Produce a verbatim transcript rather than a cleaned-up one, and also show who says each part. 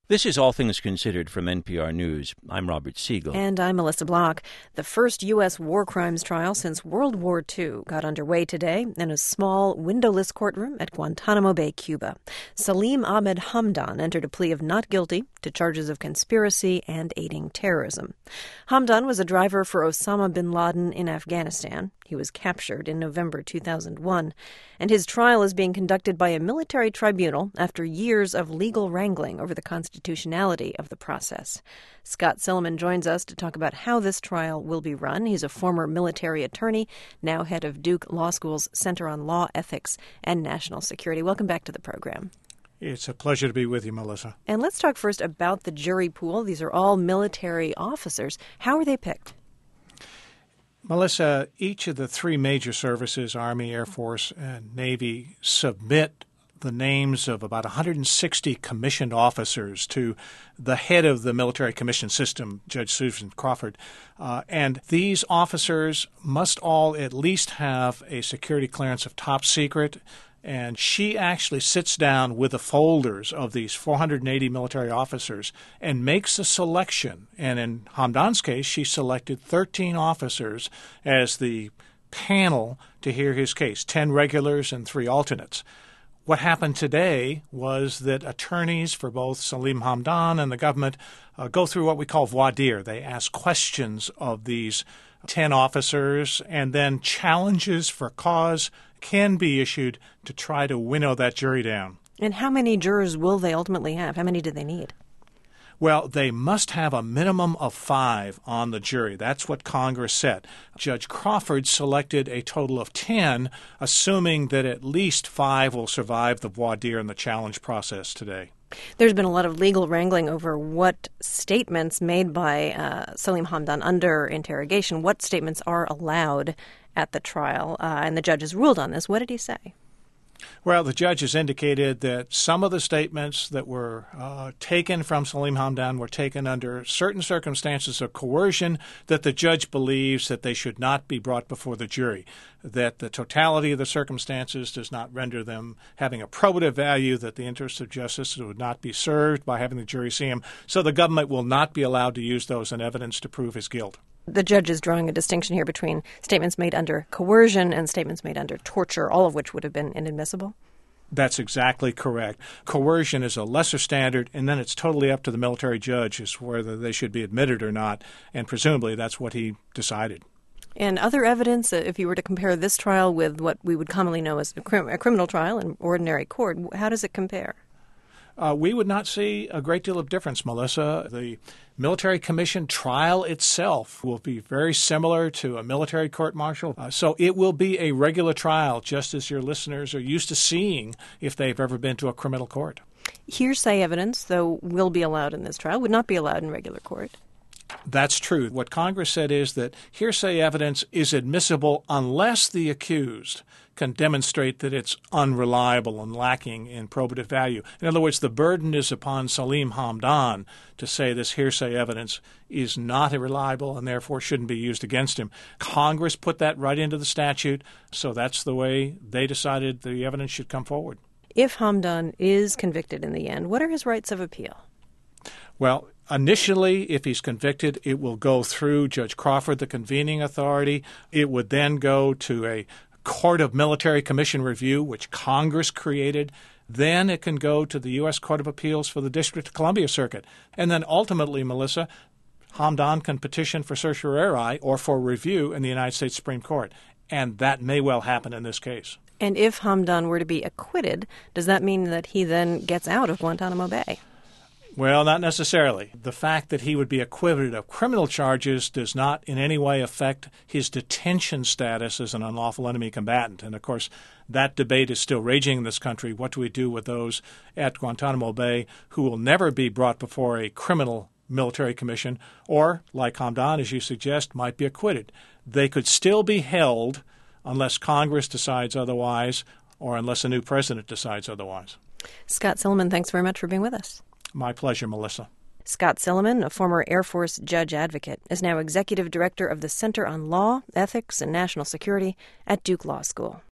Speaker 1: This is All Things Considered from N P R News. I'm Robert Siegel.
Speaker 2: And I'm Melissa Block. The first U S war crimes trial since World War Two got underway today in a small, windowless courtroom at Guantanamo Bay, Cuba. Salim Ahmed Hamdan entered a plea of not guilty to charges of conspiracy and aiding terrorism. Hamdan was a driver for Osama bin Laden in Afghanistan. He was captured in November two thousand one, and his trial is being conducted by a military tribunal after years of legal wrangling over the constitutionality of the process. Scott Silliman joins us to talk about how this trial will be run. He's a former military attorney, now head of Duke Law School's Center on Law, Ethics, and National Security. Welcome back to the program.
Speaker 3: It's a pleasure to be with you, Melissa.
Speaker 2: And let's talk first about the jury pool. These are all military officers. How are they picked?
Speaker 3: Melissa, each of the three major services, Army, Air Force, and Navy, submit the names of about one hundred sixty commissioned officers to the head of the military commission system, Judge Susan Crawford. Uh, and these officers must all at least have a security clearance of top secret. And she actually sits down with the folders of these four hundred eighty military officers and makes a selection. And in Hamdan's case, she selected thirteen officers as the panel to hear his case, ten regulars and three alternates. What happened today was that attorneys for both Salim Hamdan and the government uh, go through what we call voir dire. They ask questions of these ten officers, and then challenges for cause can be issued to try to winnow that jury down.
Speaker 2: And how many jurors will they ultimately have? How many do they need?
Speaker 3: Well, they must have a minimum of five on the jury. That's what Congress said. Judge Crawford selected a total of ten, assuming that at least five will survive the voir dire and the challenge process today.
Speaker 2: There's been a lot of legal wrangling over what statements made by uh, Salim Hamdan under interrogation, what statements are allowed at the trial, uh, and the judge has ruled on this. What did he say?
Speaker 3: Well, the judge has indicated that some of the statements that were uh, taken from Salim Hamdan were taken under certain circumstances of coercion, that the judge believes that they should not be brought before the jury, that the totality of the circumstances does not render them having a probative value, that the interests of justice would not be served by having the jury see him, so the government will not be allowed to use those in evidence to prove his guilt.
Speaker 2: The judge is drawing a distinction here between statements made under coercion and statements made under torture, all of which would have been inadmissible.
Speaker 3: That's exactly correct. Coercion is a lesser standard, and then it's totally up to the military judge as to whether they should be admitted or not, and presumably that's what he decided.
Speaker 2: And other evidence, if you were to compare this trial with what we would commonly know as a, crim- a criminal trial in ordinary court, how does it compare?
Speaker 3: Uh, we would not see a great deal of difference, Melissa. The military commission trial itself will be very similar to a military court-martial. Uh, so it will be a regular trial, just as your listeners are used to seeing if they've ever been to a criminal court.
Speaker 2: Hearsay evidence, though, will be allowed in this trial, would not be allowed in regular court.
Speaker 3: That's true. What Congress said is that hearsay evidence is admissible unless the accused can demonstrate that it's unreliable and lacking in probative value. In other words, the burden is upon Salim Hamdan to say this hearsay evidence is not reliable and therefore shouldn't be used against him. Congress put that right into the statute, so that's the way they decided the evidence should come forward.
Speaker 2: If Hamdan is convicted in the end, what are his rights of appeal?
Speaker 3: Well, initially, if he's convicted, it will go through Judge Crawford, the convening authority. It would then go to a Court of Military Commission Review, which Congress created. Then it can go to the U S Court of Appeals for the District of Columbia Circuit. And then ultimately, Melissa, Hamdan can petition for certiorari or for review in the United States Supreme Court. And that may well happen in this case.
Speaker 2: And if Hamdan were to be acquitted, does that mean that he then gets out of Guantanamo Bay?
Speaker 3: Well, not necessarily. The fact that he would be acquitted of criminal charges does not in any way affect his detention status as an unlawful enemy combatant. And, of course, that debate is still raging in this country. What do we do with those at Guantanamo Bay who will never be brought before a criminal military commission or, like Hamdan, as you suggest, might be acquitted? They could still be held unless Congress decides otherwise or unless a new president decides otherwise.
Speaker 2: Scott Silliman, thanks very much for being with us.
Speaker 3: My pleasure, Melissa.
Speaker 2: Scott Silliman, a former Air Force judge advocate, is now executive director of the Center on Law, Ethics, and National Security at Duke Law School.